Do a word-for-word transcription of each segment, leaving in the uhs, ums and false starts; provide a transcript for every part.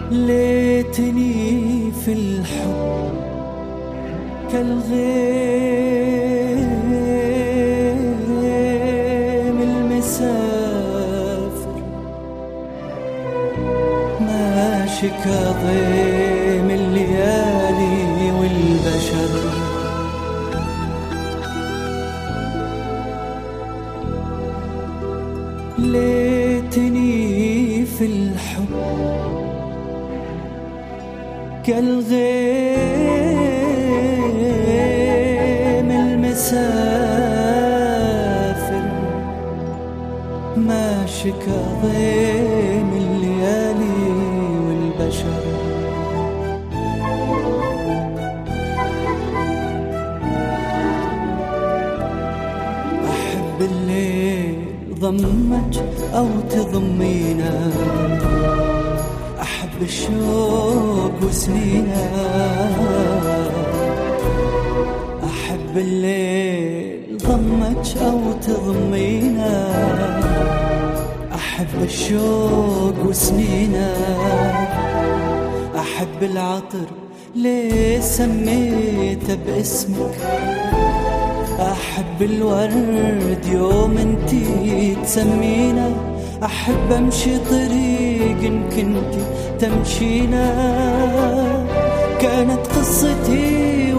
ليتني في الحب كالغيم المسافر ماشي كظيم الليالي والبشر. ليتني في الحب كالغيم المسافر ماشي كظيم الليالي والبشر. أحب الليل ضمك أو تضمينا، أحب الشوق وسنينا، أحب الليل ضمك أو تضمينا، أحب الشوق وسنينا، أحب العطر ليه سميته باسمك، أحب الورد يوم انتي تسمينا، أحب أمشي طريق إن كنتي تمشينا. كانت قصتي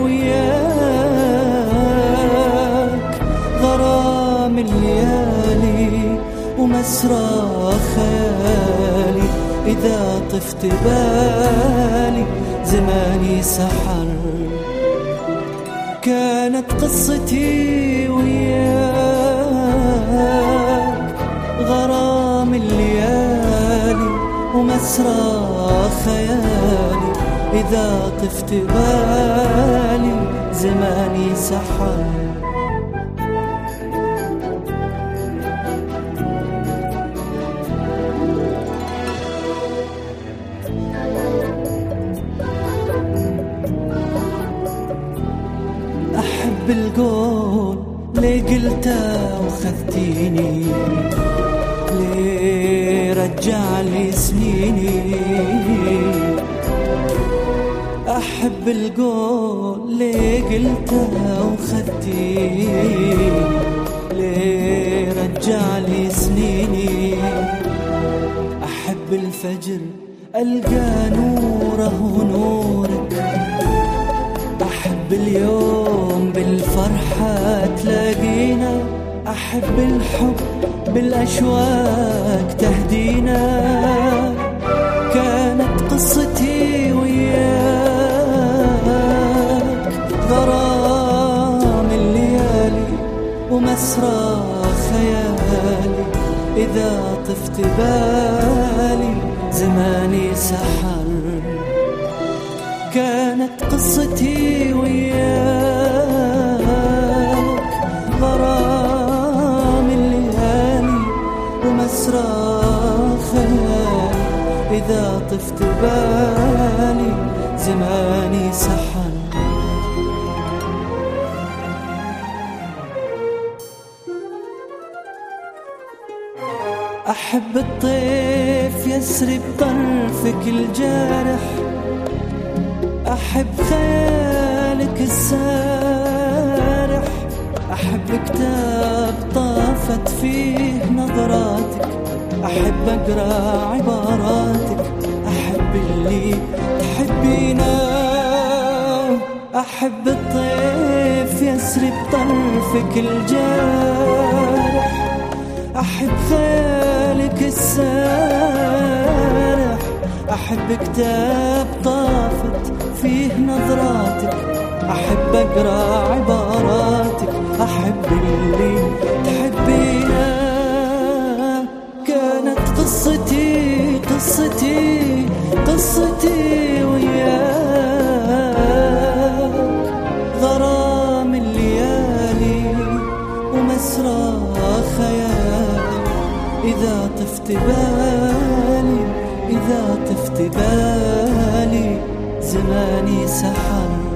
وياك غرام الليالي ومسرى خيالي، إذا طفت بالي زماني سحر. كانت قصتي وياك غرام الليالي ومسرى خيالي، إذا طفت بالي زماني سحر. أحب القول لي قلته وخذتيني، لي رجع لي سنيني. أحب القول لي قلته وخذتيني، لي رجع لي سنيني. أحب الفجر ألقى نوره ونورك، أحب اليوم بالفرحة تلاقينا، أحب الحب بالأشواق تهدينا. كانت قصتي وياك غرام الليالي ومسرى خيالي، إذا طفت بالي زماني سحر. كانت قصتي وياك غرام الليالي ومسرى خيالي، إذا طفت بالي زماني سحر. أحب الطيف يسري بطرفك الجارح، أحب خيالك السارح، أحب كتاب طافت فيه نظراتك، أحب أقرأ عباراتك، أحب اللي تحبينه. أحب الطيف يسري بطرفك الجارح، أحب خيالك السارح، أحب كتاب طافت فيه نظراتك، أحب أقرأ عباراتك، أحب اللي تحبينه. كانت قصتي قصتي قصتي وياك غرام الليالي ومسرى خيالي، إذا طفت بالي إذا طفت بالي زماني سحر.